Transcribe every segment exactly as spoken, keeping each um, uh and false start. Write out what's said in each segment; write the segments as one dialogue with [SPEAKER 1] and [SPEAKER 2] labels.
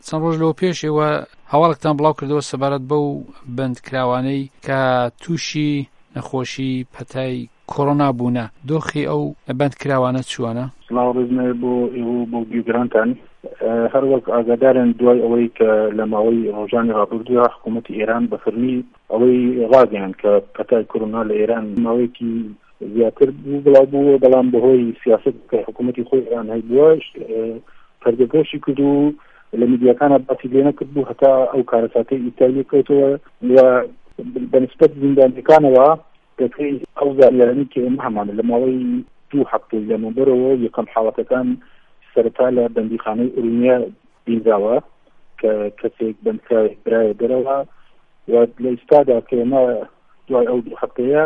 [SPEAKER 1] چەند ڕۆژ لەوە پێشەوە هەواڵێکتان بڵاو کردەوە سەبارەت بەو بەندکراوانەی کە تووشی نەخۆشی پەتای کۆڕۆنا بوونە. دۆخی ئەو بەندکراوانە چوانە؟
[SPEAKER 2] سڵاو ڕێزمێ بۆ ئێوە بۆ گوێگرانتان. هەر وەک ئاگادارن دوای ئەوەی کە لە ماوەی ڕۆژانی ڕابردووە حکوومەتی ئێران بە فەرمی ئەوەی ڕاگەیاند کە پەتای کۆڕۆنا لە ئێران ماوەیەکی زیاتر بوو بڵاو بووە، بەڵام بەهۆی سیاست کە حکوومەتی خۆی ئێران هەیبووە پەردەگۆشی کرد و لە میدیاکانە باسی لێ نەکرد بوو هەتا ئەو کارەساتەی ئیتالی کەوتەوە و بەنسبەت زیندانیەکانەوە دەکەی ئەو زاریارانی کە ئێمە هەمانە لە ماوەی دوو هەفتەی لەمەوبەرەوە یەکەم حاڵەتەکان سەرەتا لە بەندیخانەی ئورومیا بینراوە کە کەسێک بەندکراوێک برایە دەرەوە و لە ئێستادا کە ئێمە دوای ئەو دوو هەفتەیە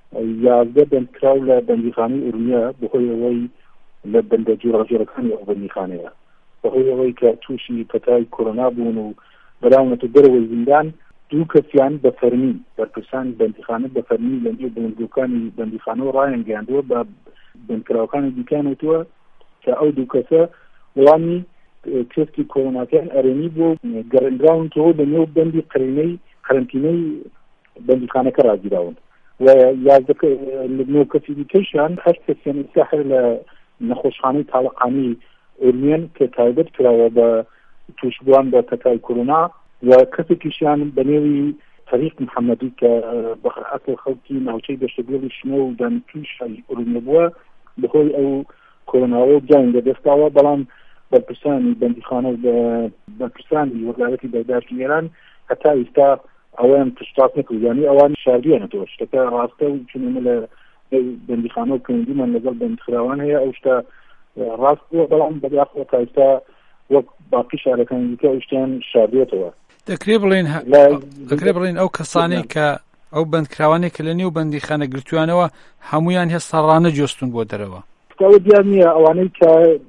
[SPEAKER 2] یازدە بەندکراو لە بەندیخانەی ئورومیا بەهۆی ئەوەی لە بەندە جۆراجۆرەکانی ئەو بەندیخانەیە بەهۆی ئەوەی کە تووشی پەتای کۆڕۆنا بوون و بەراونەتە دەرەوەی زیندان دوو کەسیان بە فەرمی بەرپرسانی بەندیخانە بە فەرمی لە نێو بڵندگوکانی بەندیخانەوە ڕایانگەیاندووە بە بەندکراوەکانی دیکانێتەوە کە ئەو دوو کەسە وەڵامی تێستی کۆڕۆناکەیان ئەرێنی بۆ گەڕێنراونەوە لە نێو بەندی قرینەی قەرنتینەی بەندیخانەکە ڕاگیراون و یازدە لە نێو کەسی دیکەشیان هەشت کەسیان ئێستا هەر لە نەخۆشخانەی تاڵەقانی ئورمیان کە تایبەت کراوە بە تووشبووان بە پەتای کۆڕۆنا و کەسێکیشیان بە نێوی تەریق محەممەدی کە بەخەعەتە خەڵکی ناوچەی دەشتەگوێڵی شنە و دانتوشی ئورومیا بووە بەهۆی ئەو کۆڕۆناوە جان دەدەستاوە، بەڵام بەرپرسانی بەندیخانە و بەرپرسانی وەزارەتی بەرداشتی ئێران هەتا ئێستا ئەویان تشتات نەکرد، یعنی ئەوان شاردویانەتەوە شتەکە ڕاستە و چون ئێمە لە بەندیخانە و کەندیمان لەگەڵ بەندخراوان هەیە ئەو شتە ڕاست بووە، بەڵام بەداخەوە تا ئێستا وەک باقی شارەکانی دیکە ئەو شتیان شاردوێتەوە.
[SPEAKER 1] دەکرێ بڵێن دەکرێ بڵێن ئەو کەسانەی کە ئەو بەندکراوانەی کە لە نێو بەندیخانە گرتووانەوە هەمویان هێستا ڕانەجۆستون بۆ دەرەوە.
[SPEAKER 2] ئەوە دیار نییە ئەوانەی کە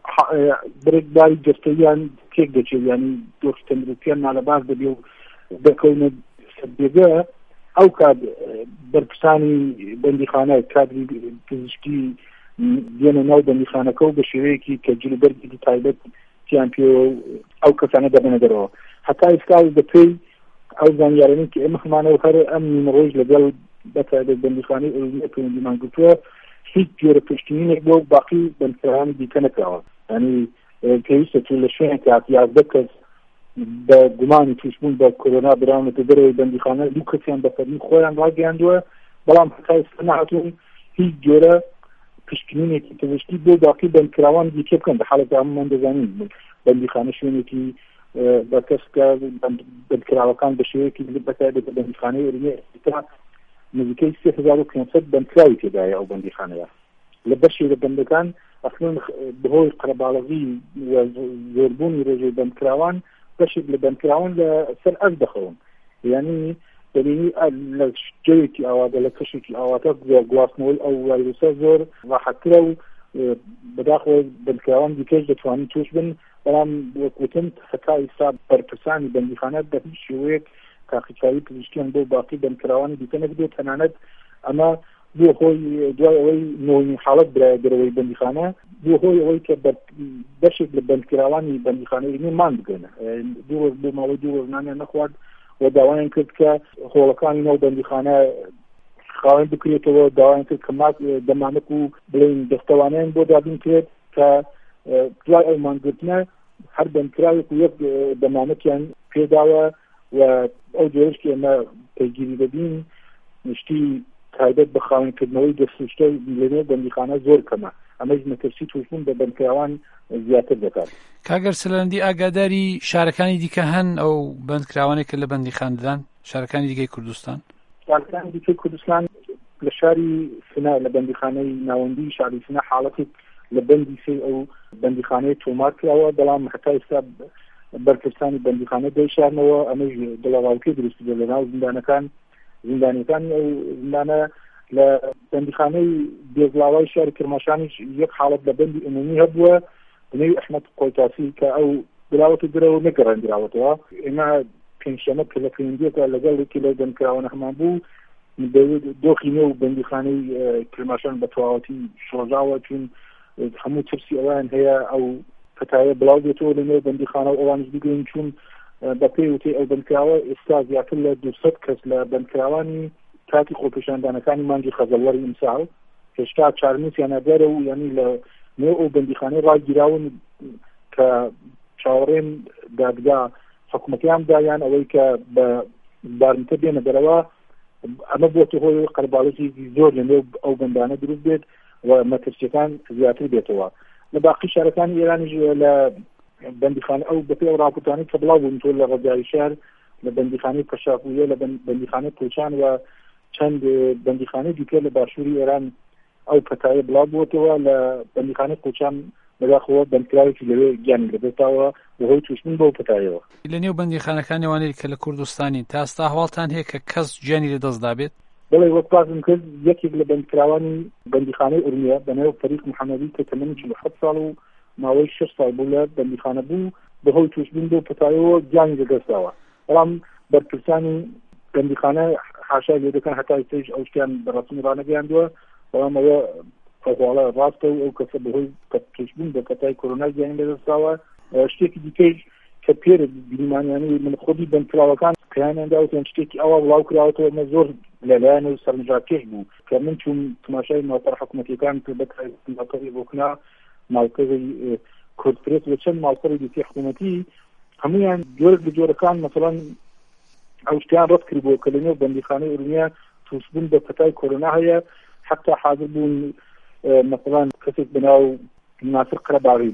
[SPEAKER 2] برێکباری گرتەیان تێک دەچێت، ینی دۆخستەمرۆکیان نالەباز دەبێ و دەکەونە سەربێگە ئەو کات بەرپرسانی بەندیخانە کادری پزیشکی دێنە ناو بەندیخانەکە و بە شێوەیەکی کە جلوبەرگی تایبەت تیان پێ ئەو کەسانە دەبنە دەرەوە. هەتا ئێستا بەپێی ئەو زانیارانەی کە ئێمە هەمانەوە هەر ئەم نیمەڕۆژ لەگەڵ بەتایبەت بەندیخانەی ئورومیا پەیوەندیمان گرتووە هیچ جۆرە پشتیوانێک بۆ باقی بەندکراوانی دیکە نەکراوە، ینی پێویستە تو لە شوێنێک کات یازدە کەس بە گومانی تووشبوون بە کۆڕۆنا براونەتە دەرەوەی بەندیخانە دوو کەسیان بە فەرمی خۆیان ڕاگەیاندووە، بەڵام هەتا ئێستا نەهاتوون هیچ جۆرە پشتیوانێکی پزیشکی بۆ باقی بەندکراوان دیکە بکەن. بە حاڵەتە هەموومان دەزانین بەندیخانە شوێنێکی بە کەسکە بەندکراوەکان بە شێوەیەکی بەتایبەت بە بەندیخانەی ئورومیا نزیکەی سێ هەزار و پێنجسەد بەندکراوی تێدایە ئەو بەندیخانەیە. لە بەشی لە بەندەکان ئەخلون بەهۆی قەرەباڵغی و زۆربوونی ڕێژەی بەندکراوان بەشێک لە بەندکراوان لە سەر ئەس دەخەون، یعنی دەبینی لە جێوێکی ئاوادە لە کەشێکی ئاواتە گواستنەوەی ئەو ڤایرۆسە زۆر ڕاحەتترە و بەداخەوە بەندکراوان دیکەش دەتوانن توش بن، بەڵام وەکوتم هەتا ئێستا بەرپرسانی بەندیخانە بە هیچ شێوەیەک تاقیکاری پزیشکیان بۆ باقی بەندکراوانی دیکە نەکردێت. تەنانەت ئەمە بۆ هۆی دوای ئەوەی نۆمی حاڵەت برایە دەرەوەی بەندیخانە بۆ هۆی ئەوەی کە بەشێک لە بەندکراوانی بەندیخانەی مان بگەنە دوو ڕۆژ بۆ ماوەی دوو ڕۆژنانیان نەخوارد و داوایان کرد کە هۆڵەکانی ناو بەندیخانە خاوێن بکرێتەوە، داوایان کرد کە مات دەمانک و بڵێن دەستەوانیان بۆ دابین کرێت کە دوای ئەو مانگرتنە هەر بەندکراوێک و یەک دەمانەکیان پێداوە و ئەو جۆرەشکی ئێمە پەیگیری دەبین شتی تایبەت بە خاوێنکردنەوەی دەستوشتە لەنێو بەندیخانە زۆر کەمە، ئەمەش مەترسی توشبوون بە بەندکراوان زیاتر دەکات.
[SPEAKER 1] کاگەر سەلەندی ئاگاداری شارەکانی دیکە هەن ئەو بەندکراوانێک کە لە بەندیخان دەدان شارەکانی دیکەی کوردستان؟
[SPEAKER 2] شارەکانی دیکەی کوردستان لە شاری سنا لە بەندیخانەی ناوەندی شاری سنا حاڵەتێک لە بەندی سێ ئەو بەندیخانەی تۆمار کراوە، بەڵام هەتا ئێستا بەرپرسانی بەندیخانە دەیشارنەوە ئەمەش دڵەواڵکەی دروست بێ لە ناو زیندانەکان زیندانیەکانی ئەو زیندانە لە بەندیخانەی بێزلاوای شاری کرماشانیش یەک حاڵەت لە بەندی عمومی هەبووە بنەوی ئەحمەد قۆیتاسی کە ئەو دراوەتە درەوە نەگەڕاندراوەتەوە. ئێمە پێنجشەمە کە لە پەیوەندیەکە لەگەڵ یەکی لەو بەندکراوانە هەمان بوو دۆخی نێو بەندیخانەی کرماشان بە تەواوەتی شۆژاوە، چون هەموو ترسی ئەویان هەیە ئەو پەتایە بڵاو بێتەوە لەنێو بەندیخانە و ئەوانش بگەین چون بە پێی وتەی ئەو بەندکراوە ئێستا زیاتر لە دووسەد کەس لە بەندکراوانی کاتی خۆپیشاندانەکانی مانگی خەزەڵوەری ئیمساڵ هێشتا چارنووسیان نەدەرە و یعنی لە نێو ئەو بەندیخانەی ڕاگیراون کە چاوەڕێن دادگا حکوومەتیان دایان ئەوەی کە بە بارمتە بێنە دەرەوە ئەمە بۆتە هۆی قەرباڵێکی زۆر لەنێو ئەو بەندانە دروست بێت و مەترسیەکان زیاتر بێتەوە لە باقی شارەکانی ئێرانیش لە بەندیخانە ئەو بەپێ ئەو ڕاپۆرتانی کە بڵاو بوون تۆ لە ڕەجای شار لە بەندیخانەی پەشاپویە لە بەندیخانەی کوچان و چەند بەندیخانەی دیکە لە باشووری ئێران ئەو پەتایە بڵاو بووتەوە لە بەندیخانەی کوچان بەداخەوە بەندکراوێکی لەوێ گیانی لەبێتەوە بەهۆی توشتن بەو پەتایەوە
[SPEAKER 1] لە نێو بەندیخانەکانی ئەوانەی کە لە کوردستانی تا ئێستا هەواڵتان هەیە کە کەس گیانی لەدەستدا بێت
[SPEAKER 2] بەڵێ وەک باسم کرد یەکێک لە بەندکراوانی بەندیخانەی ئورمیە بەنێو فەریق محەممەدی کە تەمەنی چل و حەوت ساڵ و ماوەی شەش ساڵ بوو لە بەندیخانە بوو بەهۆی توشتبوون بەو پەتایەوە گیانی لەدەستداوە بەڵام بەرپرسانی بەندیخانە حاشای لێ دەکەن هەتا ئێستاش ئەو شتیان بەڕەسمی ڕانەگەیاندووە بەڵام ئەوە ئەوواڵە ڕاستە و ئەو کەسە بەهۆی توشتبوون بە پەتای کۆرۆنا گیانی لەدەستداوە شتێکی دیکەش کە پێرە بیمانیانی من خۆی بەندکراوەکان کەیانیانداوتیان شتێکی ئەوە بڵاو کراوەتەوە مە زۆر لەلایەن و سەرنجڕاکێش بوو کە من چوون تماشای ماڵپەر حکوومەتیەکان کە بەکاری بۆکنا ماڵپەری کورتپرێت و چەند ماڵپەری دیکە حکوومەتی هەمویان جۆرێک لە جۆرەکان مەسەڵەن ئەو شتیان ڕەت کردبووە کە لەنێو بەندیخانەی ئورمیە توشتبوون بە پەتای کۆرۆنا هەیە حتا حاضر بوون مەسەڵەن کەسێک بەناو ناسر قەرەباغی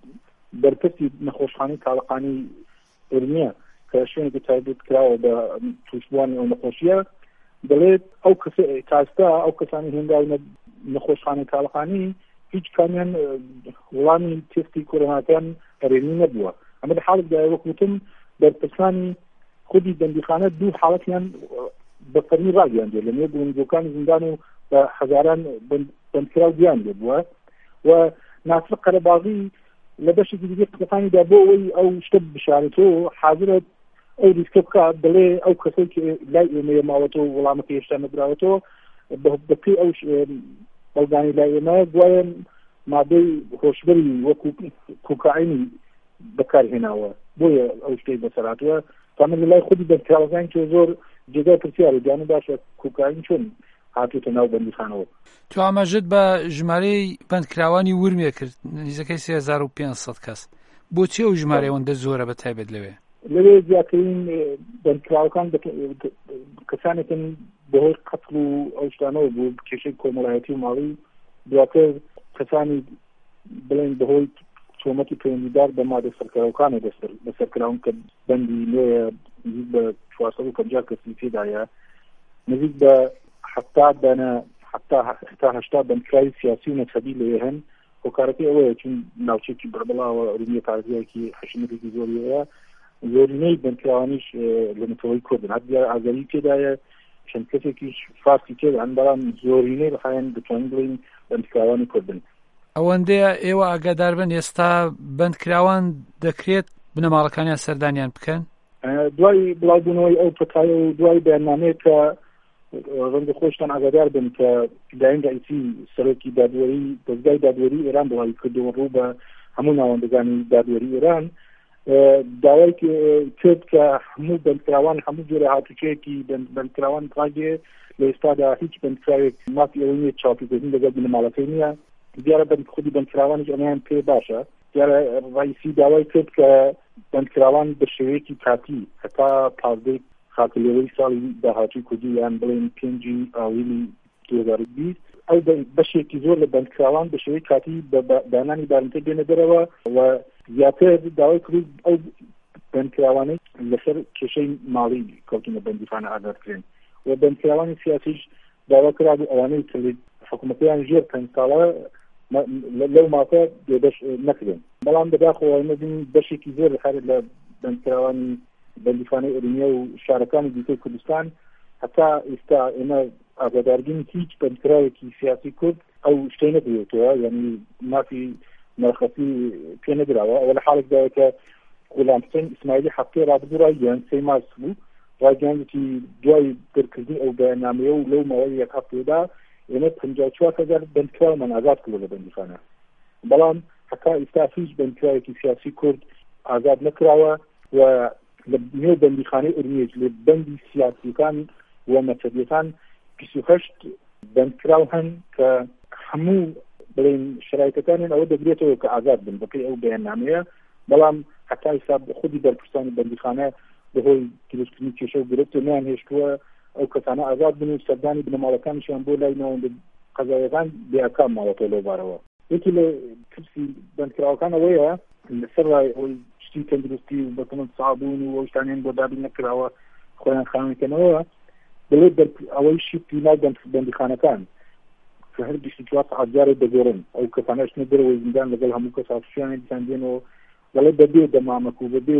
[SPEAKER 2] بەرپرسی نەخۆشخانەی تاڵەقانی ئورمیە کە شوێنێکی تایبەت کراوە بە توشبوانی ئەو نەخۆشیە دەڵێت ئەو کەس تاستا ئەو کەسانی هێنداوی نەخۆشخانەی تاڵەقانی هیچ کامیان وەڵامی تێستی کۆرۆناکان هەرێنی نەبووە ئەمە لە حاڵێکدا وەکوتم بەرپرسانی خودی بەندیخانە دوو حاڵەتیان بە فەرمی ڕاگەیاندووە لە نێو بڵندگۆکانی زیندان و بە هەزاران بەندکراو گیان لێبووە و ناسر قەرەباغی لە بەشێکی دیگە قسەکانیدا بۆ ئەوەی ئەو شتە بشارێتەوە حاضرە ئەو ریسکە بکات دەڵێ ئەو کەسێک لای ئێمەیە ماوەتەوە وەڵامەکە هێشتا نەدراوەتەوە بەپێی ئەو بەڵگانی لای ئێمە گوایە مادەی هۆشبەری وەکو کوکائینی بەکارهێناوە بۆیە ئەو شتەی بەسەرهاتووە تامن لە لای خودی بەندکراوەکانی کە زۆر جێگای پرسیارە گیانە باشە کوکائین چۆن هاتووەتە ناو بەندیخانەوە
[SPEAKER 1] تو ئاماژەت بە ژمارەی بەندکراوانی ورمێ کرد نزیکەی سێ هەزار و پێنج سەد کەس بۆچی ئەو ژمارە ئەوەندە زۆرە بە تایبەت لەوێ
[SPEAKER 2] لەوێ زیاترین بەندکراوەکان کەسانێکن بەهۆی قەتڵ و ئەو شتانەوە بوو کێشەی کۆمەڵایەتی و ماڵی دواتر کەسانی بڵێن بەهۆی تۆمەتی پەیوەندیدار بە مادە سەرکەوتەکانە بەسەرکراون کە بەندی نوێیە نزیک بە چوارسەد و پەنجا کەسی تێدایە نزیک بە حتا دانە حتا هەشتا بەندکراوی سیاسی و نەسەبی لێ هەن هۆکارەکەی ئەوەیە چون ناوچێکی بەربڵاوە ڕوونیە پارێزیەکی حەشمەتێکی زۆریەیە زۆرینەی بەندکراوانیش لە نەتەوەی کوردن هەر دیارە ئازاری تێدایە چەند کەسێکیش فارسی تێدان بەڵام زۆرینەی بەخایەن دەتوانین بڵین بەندکراوانی کوردن
[SPEAKER 1] ئەوەندەیە ئێوە ئاگادار بن ئێستا بەندکراوان دەکرێت بنەماڵەکانیان سەردانیان بکەن
[SPEAKER 2] دوای بڵاوبوونەوەی ئەو پەتایە و دوای بەیاننامەیە کە ڕەنگە خۆشتان ئاگادار بن کە دایم ڕئیسی سەرۆکی دادوەری دەستگای دادوەری ئێران بڵاوی کردووە ڕوو بە هەموو ناوەندەکانی دادوەری ئێران داوای کرد کە هەموو بەندکراوان هەموو جۆرە هاتوچەیەکی بەندکراوان ڕاگێ لە ئێستادا هیچ بەندکراوێک مافی ئەوەی نیە چاوپێکردن لەگەڵ بنەماڵەکەی نییە دیارە بەند خودی بەندکراوانیش ئەمەیان پێ باشە دیارە ڕئیسی داوای کرد کە بەندکراوان بە شێوەیەکی کاتی هەتا پازدەی خاتلێوەی ساڵی داهاتووی کوردی یان بڵێن پێنجی ئاویلی دوو هەزار و بیست ئەو بەشێکی زۆر لە بەندکراوان بە شێوەی کاتی بە دانانی بارمتە بێنە دەرەوە و زیاتر داوای کرد ئەو بەندکراوانەی لەسەر کێشەی ماڵی کەوتونە بەندیخانە ئاگادکرێن و بەندکراوانی سیاسیش داوا کرا بوو ئەوانەی کە حکوومەتیان ژێر پەنج ساڵە لەو ماکە بێبەش نەکرێن بەڵام بەداخەوە نەبین بەشێکی زۆر لەخارێت لە بەندکراوانی بەندیخانەی ئورمیە و شارەکانی دیکەی کوردستان هەتا ئێستا ئێمە ئاگاداربووین هیچ بەندکراوێکی سیاسی کورد ئەو شتەی نەبووێتەوە یعنی مافی نرخەتی پێ نەدراوە ئەوە لە حاڵێکدایە کە غولام حوسێن ئیسماعیلی هەفتەی ڕابردوو ڕایگەیاند سەی مارس بوو ڕایگەیاندی دوای دەرکردنی ئەو بەیاننامەیە و لەو ماوەی یەک هەفتەیەدا ئێمە پەنجا و چوار هەزار بەندکراومان ئازاد کردووە لە بەندیخانە بەڵام حتا ئێستا هیچ بەندکراوێکی سیاسی کورد ئازاد نەکراوە و لە نێو بەندیخانەی ئورمیج لە بەندی سیاسیەکان و مەذهبیەکان بیست و هەشت بەندکراو هەن کە هەموو بڵێن شرایطەکانیان ئەوە دەگرێتەوە کە ئازاد بن بەپێی ئەو بەیاننامەیە، بەڵام حتا ئێستا خودی بەرپرسانی بەندیخانە بەهۆی دروستکردنی کێشە و گرفت و نیان هێشتووە ئەو کەسانە ئازاد بن و سەردانی بنەماڵەکانیشیان بۆ لای ناوەندە قەزایەکان بێئەکام ماوەتەوە لەوبارەوە. یەکی لە ترسی بەندکراوەکان ئەوەیە لەسەر ڕای ئەوەی شتی تەندروستی و بەتەمەن سابوون و ئەو شتانیان بۆ دابین نەکراوە خۆیان خاوێنکەنەوە دەڵێت ئەوەی شتی ناو بەندیخانەکان کە هەر بیست و چوار سەعات جارێ دەگۆڕن ئەو کەسانەش نەدەرەوەی زیندان لەگەڵ هەموو کەساتوشیانێ دیساندێنەوە دەڵێت بەبێ دەمامەک و بەبێ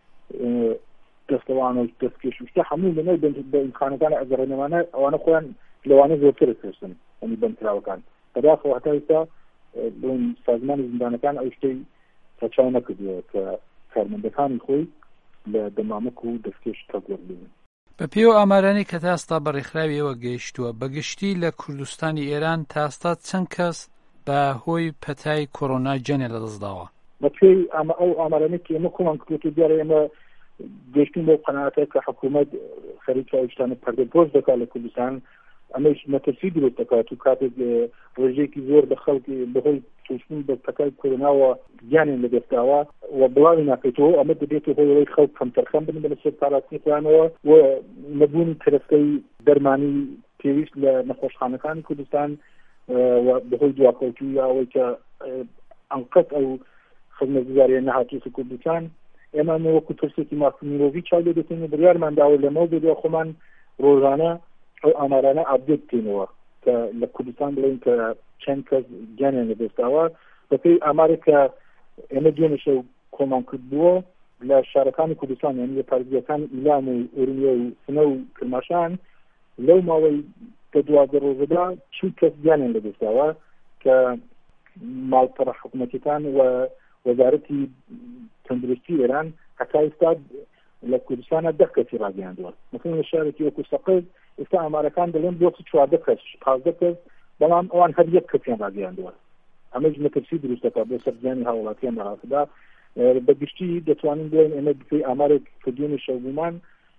[SPEAKER 2] دەستەوان و دەستکێش و شتە هەموو لەنەو بەندیخانەکانە ئەگەڕێنەوانە ئەوانە خۆیان لەوانە زۆرتر دەترسن ئەنی بەندکراوەکان بەداخەوە هەتا ئێستا سازمانی زیندانەکان ئەو شتەی ڕەچاو نەکردووە کە کارمەندەکانی خۆی لە دەمامەک و دەستکێش تەگۆڕبن.
[SPEAKER 1] بە پێی ئەو ئامارانەی کە تا ئێستا بەڕێکخراویەوە گەیشتووە بەگشتی لە کوردستانی ئێران تا ئێستا چەند کەس بە هۆی پەتای کۆڕۆنا جەنێ لەدەستداوە؟
[SPEAKER 2] بە پێی ئەو ئامارانەی کە ئێمە کۆمان کردووە دیارە ئێمە گەیشتین بۆ قەناعەتە کە حکوومەت خەریکە ئەو شتانە پەردەپۆش دەکات لە کوردستان، ئەمەش مەترسی دروست دەکات و کاتێک ڕێژەیەکی زۆر بە خەڵکی بەهۆی تووشتن بە پەتای کۆرۆناوە گیانیان لەدەستداوە و بڵاوی ناکەیتەوە، ئەمە دەبێتەوە هۆی خەڵک کەمتەرخەم بن بەسەر پاراستنیانەوە و نەبوونی کەرەستەی دەرمانی پێویست لە نەخۆشخانەکانی کوردستان و بەهۆی دواکەوتووی ئەوەی کە ئەنقەت ئەو خزمەتگوزاریان نەهاتووە کوردستان ئێمە وەکو ترسێکی مافمیرۆڤی چاو لێ دەکەین بڕیارمانداوە لەمەوە بێتەوە خۆمان ڕۆژانە ئەو ئامارانە ئابدێت بکەینەوە کە لە کوردستان بڵێن کە چەند کەس گیانیان لەدەستداوە بەپێی ئامارێک کە ئێمە دوێنێ شەو کۆمان کردبووە لە شارەکانی کوردستان یعنی لە پارێزگاکانی ئیلام و ئورمیە و سنە و کرماشان لەو ماوەی کە دوازدە ڕۆژەدا چل کەس گیانیان لەدەستداوە کە ماڵپەڕە حکوومەتیەکان و وەزارەتی تەندروستی ئێران هەتا ئێستا لە کوردستانە دە کەسی ڕاگەیاندووە. مثلا لە شارێکی وەکو سەقز ئێستا ئامارەکان دەڵێن بۆ چواردە کەس پازدە کەس بەڵام ئەوان هەر یەک کەسیان ڕاگەیاندووە. ئەمەش مەترسی دروست دەکات بۆ سەرجانی هاوڵاتیان بەڕاستدا بەگشتی دەتوانین بڵێن ئێمە بکەی ئامارێک کە دوێنێ شەوبوومان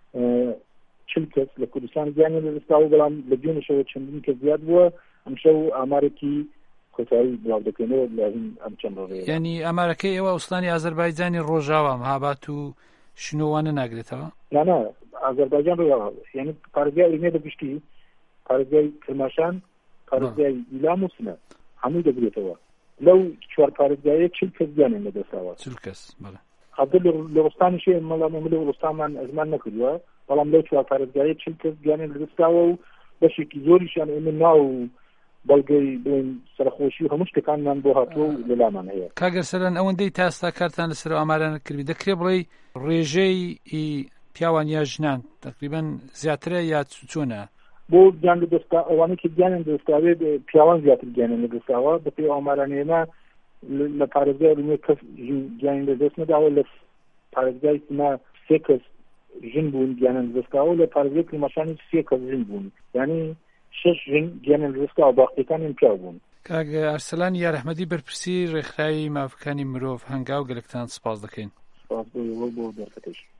[SPEAKER 2] چل کەس لە کوردستان گیانیان لەدەستداوە بەڵام لە دوێنێ شەوە چەندین کەس زیاد بووە ئەمشەو ئامارێکی کۆتایی بڵاو دەکەینەوە لە ئەم چەند ڕۆژەیە.
[SPEAKER 1] یعنی ئامارەکەی ئێوە ئوستانی ئازەربایجانی ڕۆژاوە مەهاباد و شنووانە ناگرێتەوە؟
[SPEAKER 2] نانە ئازەربایجان ڕۆژاوە یعنی پارێزگای ئورمیە بەگشتی پارێزگای کرماشان پارێزگای ئیلام و سنە هەمووی دەگرێتەوە. لەو چوار پارێزگایە چل کەس گیانیان لەدەستداوە.
[SPEAKER 1] چل کەس بەڵێ.
[SPEAKER 2] حەدە لە وڵستانیشێ مەڵام ئێمە لە وڵستانمان ئەزمان نەکردووە بەڵام لەو چوار پارێزگایە چل کەس گیانیان لەدەستداوە و بەشێکی زۆریشیان ئێمە ناو بەڵگەی بڵێن سەرخۆشی و هەموو شتەکانمان بۆ هاتووە و لەلامان هەیە.
[SPEAKER 1] کاگەر سەرەن ئەوەندەی تا ئێستا کارتان لەسەر ئامارانە کردی دەکرێت بڵێ ڕێژەی پیاوان یا ژنان تقریبا زیاترە یا چۆنە؟
[SPEAKER 2] بۆ گیان لەدەستا ئەوانەی کە گیانیان لەدەستداوێت پیاوان زیاتر گیانیان لەدەستداوە بەپێی ئامارانە ئێمە لە پارێزگای ئورمیە کەس گیانی لەدەست نەداوە، لە پارێزگای سنە سێ کەس ژن بوون گیانیان لەدەستداوە، لە پارێزگای کرماشانی سێ کەس ژن بوون یعنی شش ژن گیانیان لەدەستداوە باقیەکانیان پیاو بوون.
[SPEAKER 1] کاگە ئەرسەلان یارەحمەدی بەرپرسی ڕێکخراوی مافەکانی مرۆڤ هەنگاو گەلێکتان سپاس دەکەین.
[SPEAKER 2] سپاس بۆ بۆ دەرفەتش.